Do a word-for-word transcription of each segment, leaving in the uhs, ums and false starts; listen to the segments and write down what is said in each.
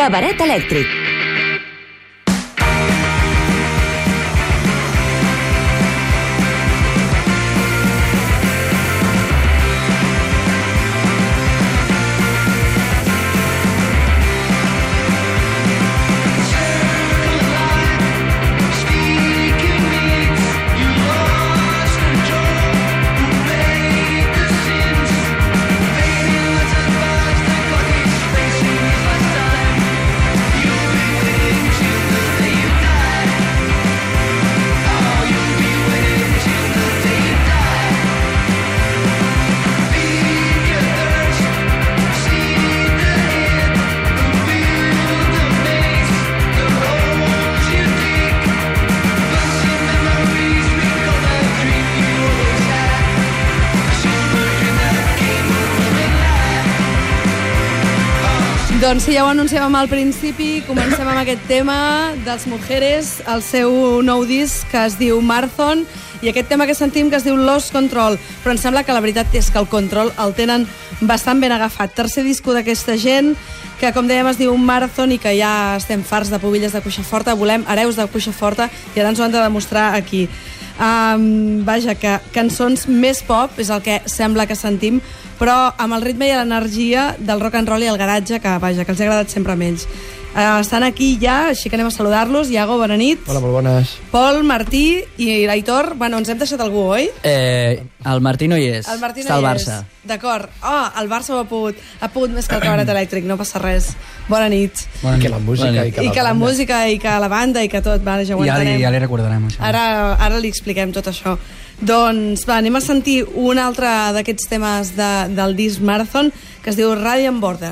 Cabaret elèctric. Doncs sí, ja ho anunciàvem al principi, comencem amb aquest tema dels Mujeres, el seu nou disc que es diu Marathon, i aquest tema que sentim que es diu Lost Control, però em sembla que la veritat és que el control el tenen bastant ben agafat. Tercer disco d'aquesta gent, que com dèiem es diu Marathon i que ja estem farts de pubilles de Cuixaforta, volem hereus de Cuixaforta i ara ens ho han de demostrar aquí. Um, vaja, que cançons més pop és el que sembla que sentim, però amb el ritme i l'energia del rock and roll i el garatge, que vaja, que els ha agradat sempre a ells. Uh, estan aquí ja, així que anem a saludar-los. Iago, bona nit. Hola, molt bones. Pol, Martí i l'Aitor. Bueno, ens hem deixat algú, oi? Eh, el Martí no hi és. El Martí no està al hi Barça. És. D'acord. Oh, el Barça ho ha pogut. Ha pogut més que el Cabaret elèctric, no passa res. Bona nit. Bona nit. I que la música, Bona i que la, I que la música, i que la banda, i que tot. Vale, ja ho ja entenem. li, ja li recordarem, això. Ara, ara li expliquem tot això. Doncs va, anem a sentir un altre d'aquests temes de, del disc Marathon, que es diu Radiant Border.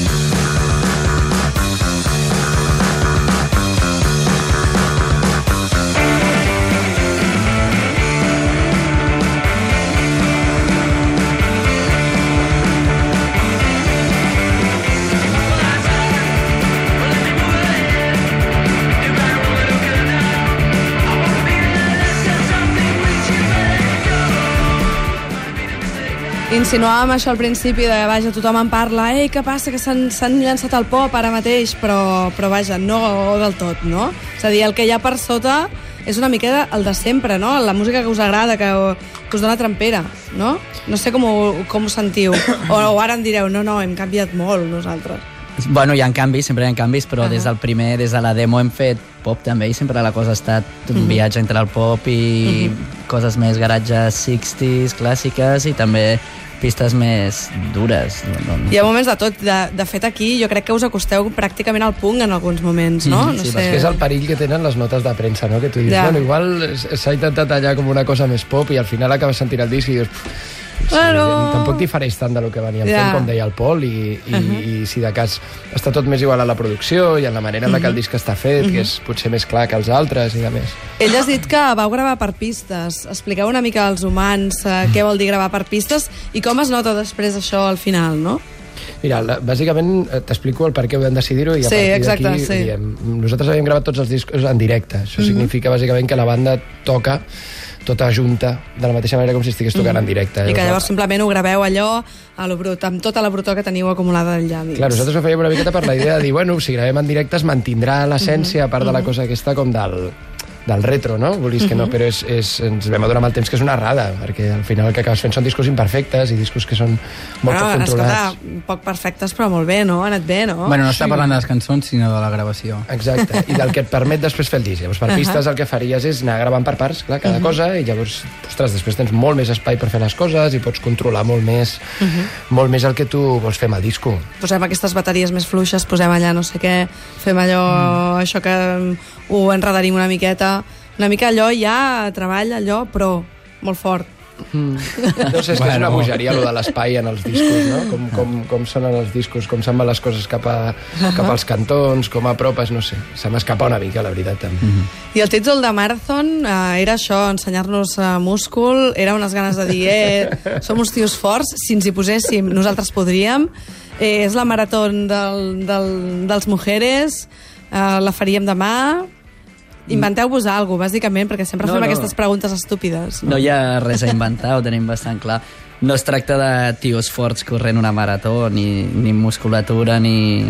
Insinuàvem això al principi de, vaja, tothom en parla, ei, què passa, que s'han llançat al pop ara mateix, però, però vaja, no del tot, no? És a dir, el que hi ha per sota és una mica el de sempre, no? La música que us agrada, que, que us dona trempera, no? No sé com ho, com ho sentiu. O, o ara em direu, no, no, hem canviat molt nosaltres. Bueno, hi ha canvis, sempre hi ha canvis, però uh-huh. des del primer, des de la demo hem fet pop també, i sempre la cosa ha estat un uh-huh. viatge entre el pop i uh-huh. coses més garatges seixanta, clàssiques, i també pistes més dures. No, no Hi ha moments de tot. De, de fet, aquí jo crec que us acosteu pràcticament al punk en alguns moments, no? Mm, no sí, sé. és que és el perill que tenen les notes de premsa, no? Que tu dius, ja. bueno, igual s'ha intentat allà com una cosa més pop i al final acabes sentint el disc i dius... Sí, bueno... tampoc difereix tant del que veníem ja. fent, com deia el Pol, i, i, uh-huh. i si de cas està tot més igual a la producció i en la manera en la que el disc està fet, uh-huh. que és potser més clar que els altres i de més. Ell has dit que vau gravar per pistes. Expliqueu una mica als humans eh, què vol dir gravar per pistes i com es nota després això al final, no? Mira, la, bàsicament t'explico el per què ho vam decidir-ho i a sí, partir exacte, d'aquí sí. diem, nosaltres havíem gravat tots els discos en directe. Això uh-huh. significa bàsicament que la banda toca tota junta, de la mateixa manera com si estigués tocant mm. en directe. I que llavors simplement ho graveu allò a lo brut, amb tota la brutor que teniu acumulada allà dins. Clar, nosaltres ho fèiem una miqueta per la idea de dir, bueno, si gravem en directe es mantindrà l'essència, a part de la cosa aquesta com del, del retro, no? Vulguis que no, però és, és, ens vam adonar amb el temps que és una errada, perquè al final el que acabes fent són discos imperfectes i discos que són molt bueno, poc controlats. Escolta, poc perfectes, però molt bé, no? Ha anat bé, no? Bueno, no està Sí. parlant de les cançons, sinó de la gravació. Exacte, i del que et permet després fer el disc. Llavors, per pistes el que faries és anar gravant per parts, clar, cada cosa, i llavors, ostres, després tens molt més espai per fer les coses i pots controlar molt més, molt més el que tu vols fer amb el disco. Posem aquestes bateries més fluixes, posem allà no sé què, fem allò, mm. això que ho enredarim una miqueta, una mica allò ja, treball, allò, però molt fort. Mm. No sé, és que bueno. és una bogeria lo de l'espai en els discos, no? Com, com, com sonen els discos, com se'n van les coses cap, a, cap als cantons, com apropes, no sé. Se m'escapa una mica, la veritat, també. Mm -hmm. I el títol de Marathon eh, era això, ensenyar-nos eh, múscul, era unes ganes de dir, eh, som uns tios forts, si ens hi poséssim, nosaltres podríem. Eh, és la marató del, del, dels Mujeres, eh, la faríem demà. Inventeu-vos alguna cosa, bàsicament, perquè sempre no, fem no. aquestes preguntes estúpides. No? no hi ha res a inventar, ho tenim bastant clar. No es tracta de tios forts corrent una marató, ni, ni musculatura, ni,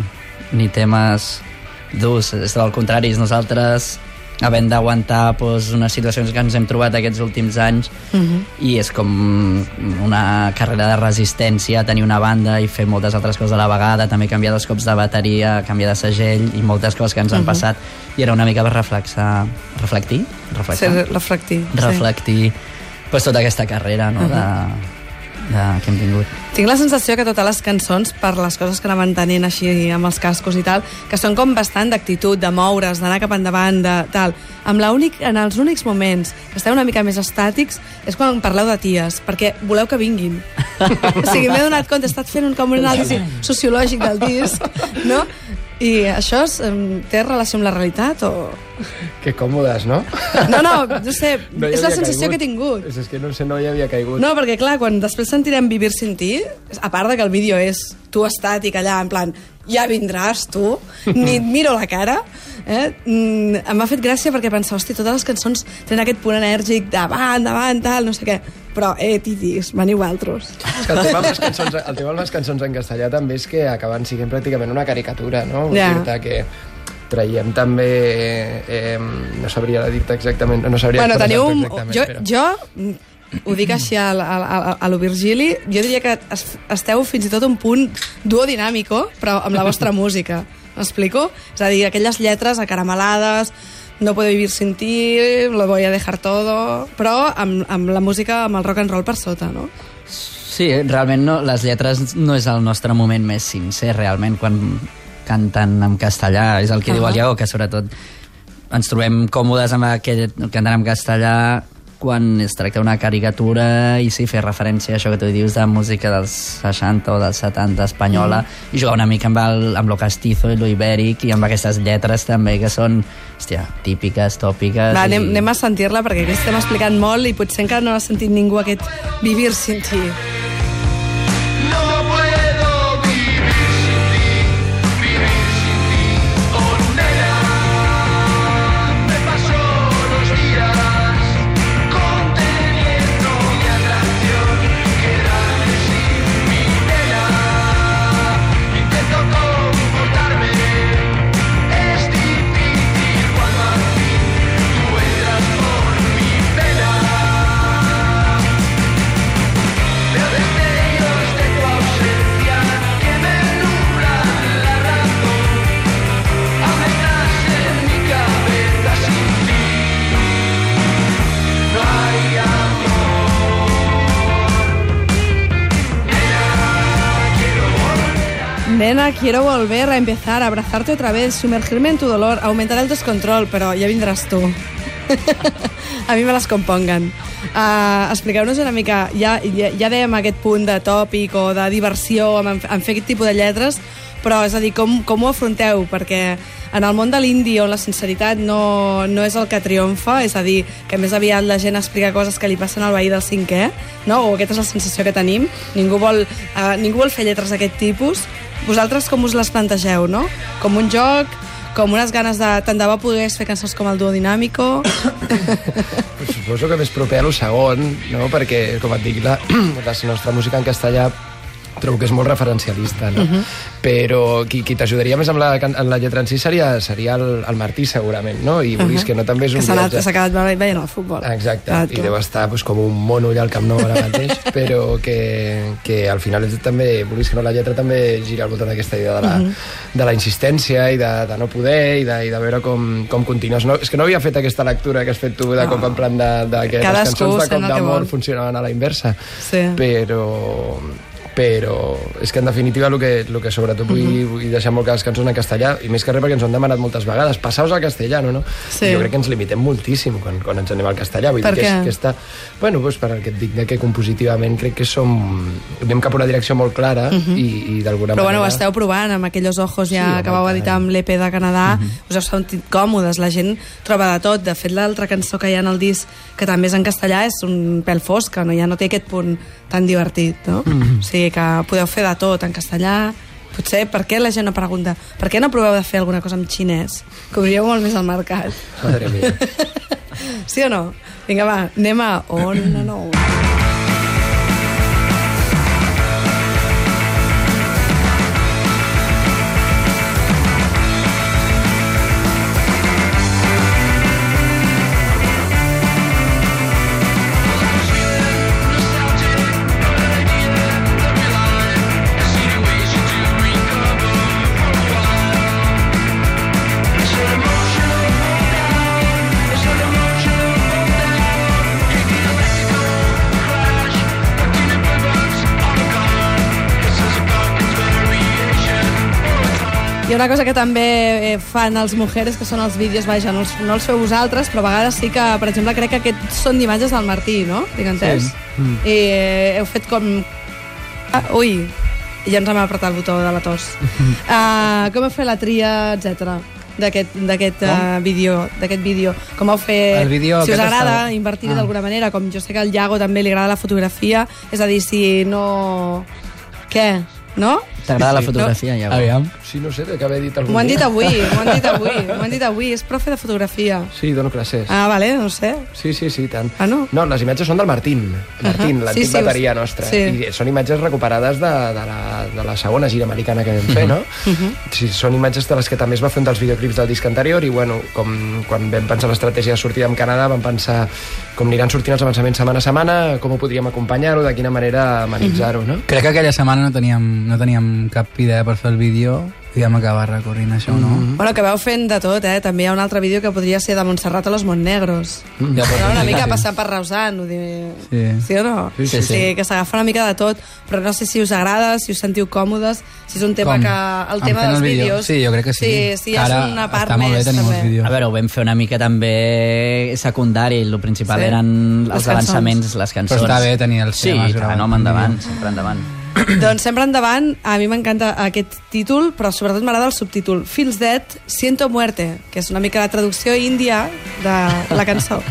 ni temes durs, és al contrari, nosaltres havent d'aguantar pues, unes situacions que ens hem trobat aquests últims anys uh-huh. i és com una carrera de resistència, tenir una banda i fer moltes altres coses a la vegada, també canviar dos cops de bateria, canviar de segell i moltes coses que ens han uh-huh. passat, i era una mica per reflexar, reflectir? Reflexar? Sí, reflectir. Reflectir sí. pues, tota aquesta carrera no? uh-huh. de, de, que hem tingut. Tinc la sensació que totes les cançons, per les coses que anaven tenint així amb els cascos i tal, que són com bastant d'actitud, de moure's, d'anar cap endavant, de tal. Amb l'únic, en els únics moments que esteu una mica més estàtics és quan parleu de ties, perquè voleu que vinguin. O sigui, m'he donat compte, he estat fent un, com un anàlisi sociològic del disc, no? I això és, té relació amb la realitat o...? Que còmodes, no? No, no, no sé, no és la sensació caigut. que he tingut. És, és que no sé, no hi havia caigut. No, perquè clar, quan després sentirem Vivir sin ti, a part de que el vídeo és tu estàtic allà, en plan, ja vindràs tu, ni et miro la cara, eh? Mm, em ha fet gràcia perquè pensava, hosti, totes les cançons tenen aquest punt enèrgic davant, davant, tal, no sé què, però, eh, titis, veniu altres. És que el tema, amb les cançons, el tema amb les cançons en castellà també és que acaben sent pràcticament una caricatura, no? Ja. Vull dir-te que traiem també... Eh, no sabria dir-te exactament... No sabria bueno, teniu un... exactament, jo, però... jo ho dic així a, a, a, a lo Virgili, jo diria que es, esteu fins i tot un punt duo dinàmico, però amb la vostra música. M'explico? És a dir, aquelles lletres acaramelades, no puedo vivir sin ti, lo voy a dejar todo, però amb, amb la música, amb el rock and roll per sota, no? Sí, realment no, les lletres no és el nostre moment més sincer, realment, quan canten en castellà, és el que uh-huh. diu el Iago, que sobretot ens trobem còmodes amb aquest cantant en castellà quan es tracta d'una caricatura i sí, fer referència a això que tu dius de música dels seixanta o dels setanta espanyola mm. i jugar una mica amb, el, amb lo castizo i lo ibèric i amb aquestes lletres també que són, hòstia, típiques, tòpiques. Va, i... anem, anem a sentir-la perquè aquí estem explicant molt i potser encara no ha sentit ningú aquest Vivir sin ti. Nena, quiero volver a empezar a abrazarte otra vez, sumergirme en tu dolor, aumentar el descontrol, però ja vindràs tu. A mi me les componguen. Uh, expliqueu-nos una mica, ja, ja, ja dèiem aquest punt de tòpic o de diversió en, en fer aquest tipus de lletres, però és a dir, com, com ho afronteu? Perquè en el món de l'indie on la sinceritat no, no és el que triomfa, és a dir, que més aviat la gent explica coses que li passen al veí del cinquè, no? O aquesta és la sensació que tenim, ningú vol, uh, ningú vol fer lletres d'aquest tipus. Vosaltres com us les plantegeu, no? Com un joc, com unes ganes de... Tant de bo pogués fer cançons com el Duo Dinàmico. Pues suposo que més proper a lo segon, no? Perquè, com et dic, la, la nostra música en castellà trobo que és molt referencialista, no? Uh-huh. Però qui, qui t'ajudaria més amb la, en la lletra en si seria, seria el, el Martí, segurament, no? I vulguis uh-huh. que no també és un que viatge... Que s'ha acabat veient el futbol. Exacte, ah, i deu estar pues, com un mono allà al Camp Nou ara mateix, però que, que al final també, vulguis que no, la lletra també gira al voltant d'aquesta idea de la, uh-huh. de la insistència i de, de no poder i de, i de veure com, com continues. No, és que no havia fet aquesta lectura que has fet tu de no. cop en plan de, de que les cançons de cop d'amor funcionaven a la inversa, sí. però... però és que en definitiva el que, el que sobretot vull, uh-huh. vull deixar molt que les cançons en castellà, i més que res perquè ens ho han demanat moltes vegades, passaos al castellano, no? Sí. Jo crec que ens limitem moltíssim quan, quan ens anem al castellà, vull per dir què? que és, que està, bueno, doncs per el que et dic de que compositivament crec que som anem cap a una direcció molt clara uh-huh. i, i d'alguna però manera... bueno, ho esteu provant amb Aquellos Ojos ja sí, que vau editar amb l'E P de Canadà, uh-huh. us heu sentit còmodes, la gent troba de tot, de fet l'altra cançó que hi ha en el disc que també és en castellà és un pèl fosca, no? Ja no té aquest punt tan divertit, no? Mm-hmm. O sigui que podeu fer de tot en castellà. Potser, per què la gent no pregunta? Per què no proveu de fer alguna cosa en xinès? Cobríeu molt més el mercat. Madre mia. Sí o no? Vinga, va, anem a On and On. Hi ha una cosa que també fan els mujeres, que són els vídeos, vaja, no els, no els feu vosaltres, però a vegades sí que, per exemple, crec que aquests són d'imatges del Martí, no? Tinc entès? Sí. Mm. I heu fet com... Ah, ui, ja ens hem apretat el botó de la tos. Uh, com heu fet la tria, etcètera d'aquest uh, vídeo, d'aquest vídeo. Com heu fet... vídeo, si us agrada està... invertir-hi ah. d'alguna manera, com jo sé que al Iago també li agrada la fotografia, és a dir, si no... Què? No? T'agrada sí, la sí. fotografia, no? ja. Aviam. Sí, no sé, que haver dit algun M'ho han dit dia. avui, m'ho han dit avui, m'ho han dit avui. És profe de fotografia. Sí, dono classes. Ah, vale, no sé. Sí, sí, sí, tant. Ah, no? No, les imatges són del Martín. Martín, uh -huh. l'antic sí, sí, bateria nostra. sí. I són imatges recuperades de, de, la, de la segona gira americana que vam fer, no? Uh -huh. Sí, són imatges de les que també es va fer un dels videoclips del disc anterior i, bueno, com quan vam pensar l'estratègia de sortida amb Canadà, vam pensar com aniran sortint els avançaments setmana a setmana, com ho podríem acompanyar-ho, de quina manera amenitzar-ho, no? Crec que aquella setmana no teníem, no teníem cap idea per fer el vídeo i vam acabar recorrint això, no? Mm-hmm. Bueno, que veu fent de tot, eh? També hi ha un altre vídeo que podria ser de Montserrat a los Montnegros. Mm. Ja, Però una mica passant per Rausant, ho diu... Sí. Sí o no? Sí, sí, sí. sí que s'agafa una mica de tot, però no sé si us agrada, si us sentiu còmodes, si és un tema Com? que... El En tema fent dels el vídeo? vídeos... Sí, jo crec que sí. Sí, sí, ja Ara és una part està molt bé més, tenir molts també. vídeos. A veure, ho vam fer una mica també secundari, el principal Sí? eren Les els cançons. avançaments, les cançons. Però està bé tenir els sí, temes Sí, gravats home, en endavant, vídeo. sempre endavant. Doncs sempre endavant, a mi m'encanta aquest títol, però sobretot m'agrada el subtítol Feels Dead, Siento Muerte, que és una mica la traducció índia de la cançó.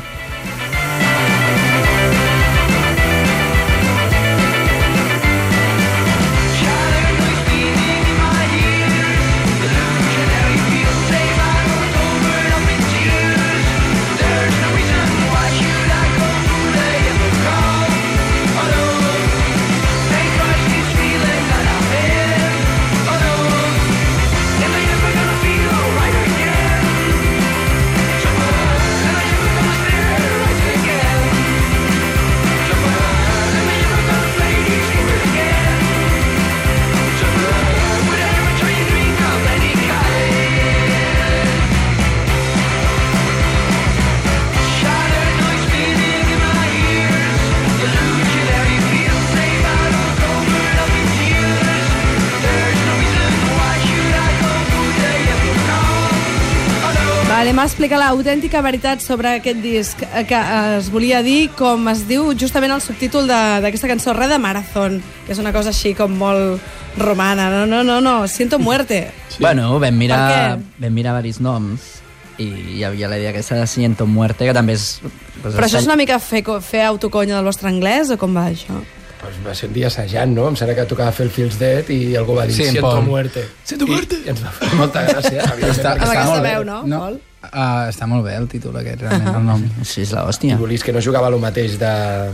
Anem a explicar l'autèntica veritat sobre aquest disc, que es volia dir, com es diu justament el subtítol d'aquesta cançó, Red de Marathon, que és una cosa així com molt romana. No, no, no, no, Siento Muerte. Sí. Bueno, vam mirar, Per vam mirar varis noms i hi havia la idea aquesta de Siento Muerte, que també és... Pues, Però això és una mica fer, fer autoconya del vostre anglès, o com va això? Pues va ser un dia assajant, no? Em sembla que tocava fer el Feels Dead i algú va dir Sí, Siento Pol. Muerte. Siento Muerte. I ens va fer molta gràcia. Està- Amb està aquesta molt bé. veu, no, No. Pol? Uh, està molt bé el títol aquest, realment, el nom. Sí, és I l'hòstia. volies que no jugava el mateix de,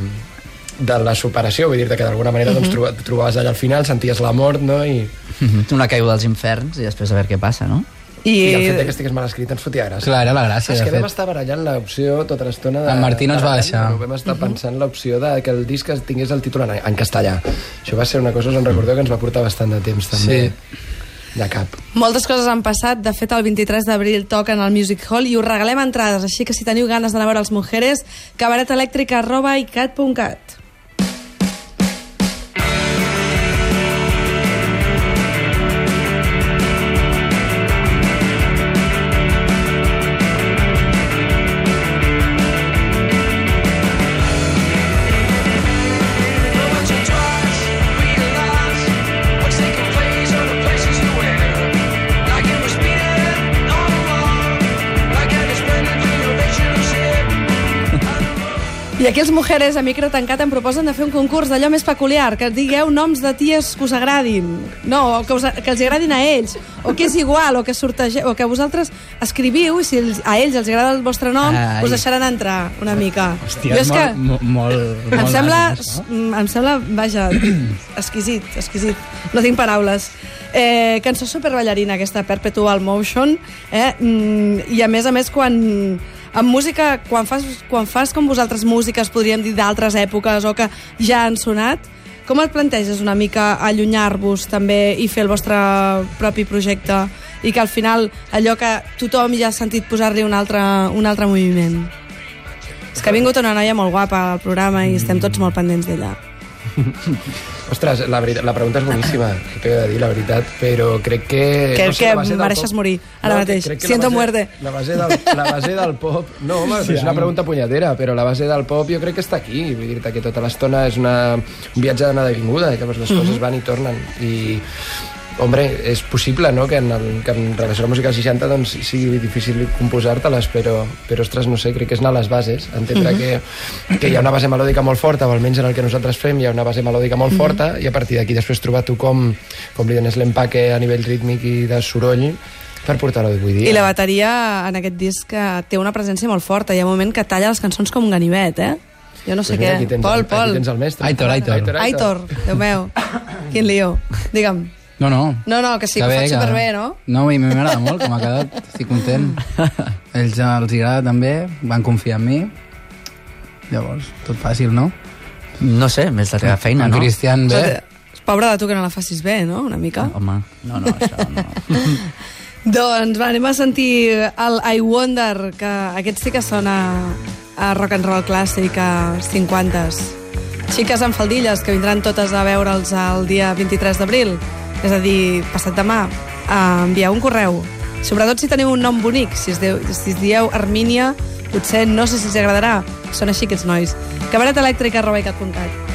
de la superació, vull dir que d'alguna manera doncs, troba- et trobaves allà al final, senties la mort, no? I, Una caiguda dels inferns i després a veure què passa, no? I, i el fet de que estigués mal escrit ens fotia gràcia. Clar, era la gràcia, És de que vam fet. estar barallant l'opció tota l'estona de... En Martí no ens va deixar. Bueno, vam estar pensant l'opció de que el disc tingués el títol en, en castellà. Això va ser una cosa, us en recordeu, que ens va portar bastant de temps, també. Sí. De cap. moltes coses han passat. De fet, el vint-i-tres d'abril toquen al Music Hall i us regalem entrades, així que si teniu ganes d'anar a veure els Mujeres, cabaretelèctrica arroba icat punt cat. I aquí els Mujeres a micro tancat em proposen de fer un concurs d'allò més peculiar, que digueu noms de ties que us agradin. No, o que, us, que els agradin a ells, o que és igual, o que sortegeu, o que vosaltres escriviu i si els, a ells els agrada el vostre nom, Ai. us deixaran entrar una mica. Hòstia, Jo és és que molt, molt, molt em sembla, nàstic, això. mm, em sembla, vaja, exquisit, exquisit. No tinc paraules. Eh, cançó superballarina, aquesta Perpetual Motion, eh? Mm, i a més a més quan... En música, quan fas, quan fas com vosaltres músiques, podríem dir d'altres èpoques o que ja han sonat, com et planteges una mica allunyar-vos també i fer el vostre propi projecte i que al final allò que tothom ja ha sentit posar-li un altre, un altre moviment? És que ha vingut una noia molt guapa al programa i estem tots molt pendents d'ella. Ostres, la, veritat, la pregunta és boníssima, què he de dir, la veritat, però crec que... Crec no sé, que mereixes pop... morir, ara no, mateix. Crec que Siento la base, muerte. La base, del, la base del pop... No, home, sí, és una pregunta punyetera, però la base del pop jo crec que està aquí. Vull dir-te que tota l'estona és una, un viatge d'anada i vinguda, i llavors les mm-hmm. coses van i tornen. I... Hombre, és possible, no?, que en, el, que en relació a la música seixanta doncs, sigui difícil composar-te-les, però, però, ostres, no sé, crec que és anar a les bases, entendre mm-hmm. que, que hi ha una base melòdica molt forta, o almenys en el que nosaltres fem hi ha una base melòdica molt mm-hmm. forta, i a partir d'aquí després trobar tu com, com li dones l'empaque a nivell rítmic i de soroll per portar-ho avui dia. I la bateria en aquest disc té una presència molt forta, hi ha un moment que talla les cançons com un ganivet, eh? Jo no sé pues mira, què. Tens, Pol, aquí Pol. tens el mestre. Aitor, Aitor. Aitor, Aitor, Déu meu. Quin lío. Digue'm. No, no. No, no, que sí, que ho faig superbé, no? No, a mi m'agrada molt com ha quedat, estic content. Ells els agrada també, van confiar en mi. Llavors, tot fàcil, no? No sé, és la teva feina, en no? Cristian bé. Pobre de tu que no la facis bé, no? Una mica. Home, no, no, això no. Doncs va, anem a sentir el I Wonder, que aquest sí que sona a rock and roll clàssic, a cinquantes. Xiques amb faldilles, que vindran totes a veure'ls el dia vint-i-tres d'abril. És a dir, passat demà, envieu un correu. Sobretot si teniu un nom bonic, si es, deu, si es dieu Armínia, potser no sé si els agradarà. Són així aquests nois. cabaret elèctrica arroba icat punt cat.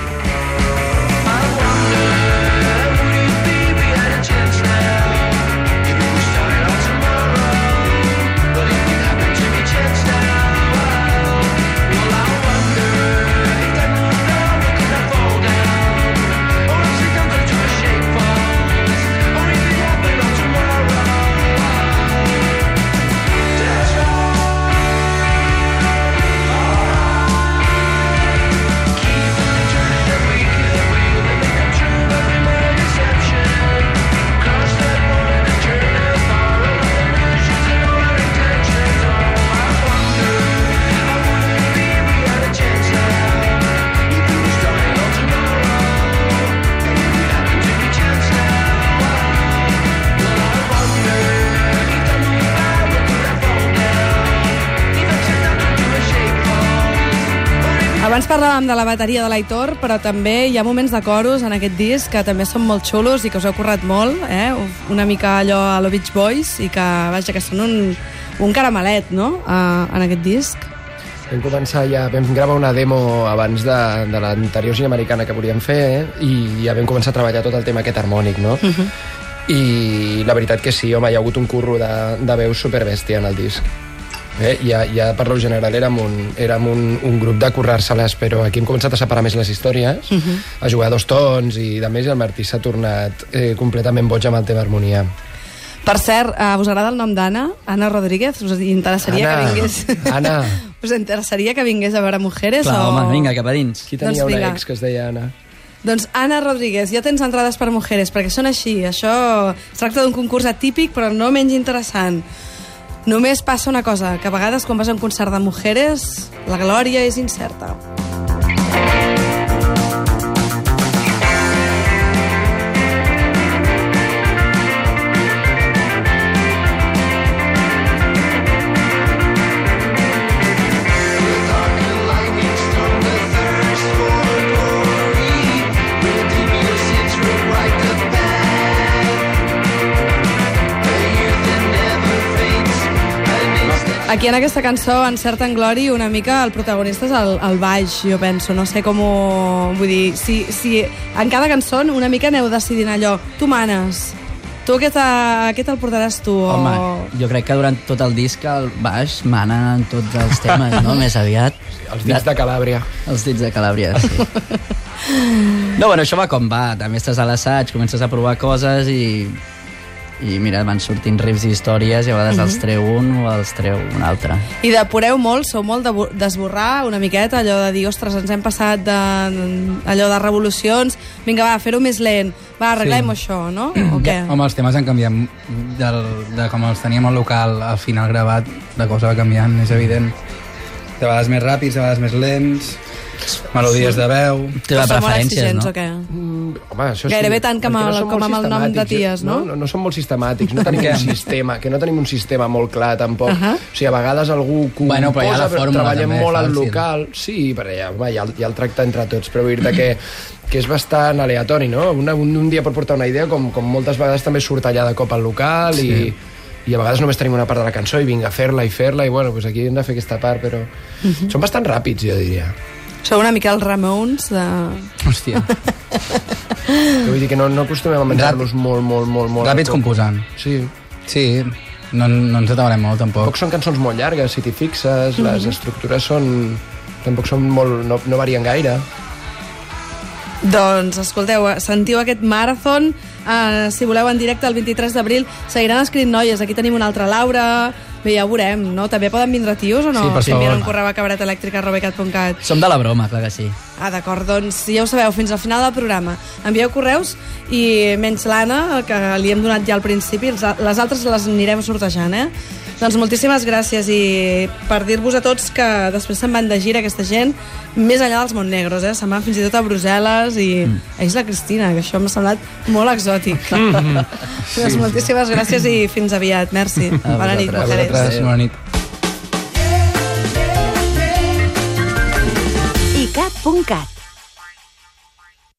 Abans parlàvem de la bateria de l'Aitor, però també hi ha moments de coros en aquest disc que també són molt xulos i que us heu currat molt, eh? Una mica allò a lo Beach Boys, i que, vaja, que són un, un caramelet, no?, uh, en aquest disc. Vam començar ja, vam gravar una demo abans de, de l'anterior gira americana que volíem fer, eh? I ja vam començar a treballar tot el tema aquest harmònic, no? Uh-huh. I la veritat que sí, home, hi ha hagut un curro de, de veu superbèstia en el disc. Eh, ja, ja per lo general érem, un, érem un, un grup de currar-se-les, però aquí hem començat a separar més les històries, uh-huh. a jugar a dos tons, i de més el Martí s'ha tornat eh, completament boig amb el tema harmonia. Per cert, uh, us agrada el nom d'Anna? Anna Rodríguez? Us interessaria Anna, que vingués... Anna. Us interessaria que vingués a veure Mujeres? Clar, o... home, vinga, cap a dins. Qui tenia doncs una ex que es deia Anna? Doncs Anna Rodríguez, ja tens entrades per Mujeres, perquè són així. Això es tracta d'un concurs atípic, però no menys interessant. Només passa una cosa, que a vegades quan vas a un concert de Mujeres, la glòria és incerta. Aquí en aquesta cançó encerten Glori una mica, el protagonista és el, el baix, jo penso, no sé com ho... Vull dir, si, si en cada cançó una mica aneu decidint allò, tu manes, tu què te'l portaràs tu? Home, o... jo crec que durant tot el disc el baix mana en tots els temes, no? Més aviat. Els dits de Calàbria. Els dits de Calàbria, sí. No, bueno, això va com va. També estàs a l'assaig, comences a provar coses i... i mira, van sortint riffs i històries i a vegades uh-huh. els treu un o els treu un altre. I depureu molt, sou molt d'esborrar una miqueta, allò de dir, ostres, ens hem passat de, allò de revolucions, vinga, va, fer-ho més lent, va, arreglem sí. això, no? O què? Ja, home, els temes han canviat del, de com els teníem al local al final gravat, la cosa va canviant, és evident. De vegades més ràpids, de vegades més lents, melodies de veu... Té preferències, no? O què? Mm, Home, això sí, gairebé tant com, el, com amb el nom de ties, no? No, no, no són molt sistemàtics, no tenim un sistema, que no tenim un sistema molt clar, tampoc. Uh -huh. O sigui, a vegades algú que bueno, ho posa, però, però treballem també, molt fàcil. al local. Sí, perquè ja, home, hi, ha, hi ha el tracte entre tots, però vull dir que que és bastant aleatori, no? Un, un, un dia pot portar una idea, com, com moltes vegades també surt allà de cop al local sí. i, i a vegades només tenim una part de la cançó i vinga a fer-la i fer-la i bueno, doncs aquí hem de fer aquesta part, però uh -huh. són bastant ràpids, jo diria. Sou una mica els Ramones de... Hòstia. Vull dir que no, no acostumem a menjar-los molt, molt, molt, molt. Ràpids composant. Sí. Sí, no, no ens atabalem molt, tampoc. Tampoc són cançons molt llargues, si t'hi fixes, mm -hmm. les estructures són... tampoc són molt... no, no varien gaire. Doncs, escolteu, sentiu aquest marathon, uh, si voleu en directe el vint-i-tres d'abril, seguiran escrint noies, aquí tenim una altra Laura, bé, ja ho veurem, no? També poden vindre tios o no? Sí, per si envien favor. un correu a cabaret elèctric arroba cat punt cat. Som de la broma, clar que sí. Ah, d'acord, doncs ja ho sabeu, fins al final del programa. Envieu correus i menys l'Anna, que li hem donat ja al principi, les altres les anirem sortejant, eh? Doncs moltíssimes gràcies i per dir-vos a tots que després se'n van de gira aquesta gent, més enllà dels Montnegros, eh? Se'n van fins i tot a Brussel·les i mm. a Isla Cristina, que això m'ha semblat molt exòtic. Mm. Sí, doncs moltíssimes sí. gràcies i fins aviat. Merci. A Bona nit, mujeres. Bona nit. i cat punt cat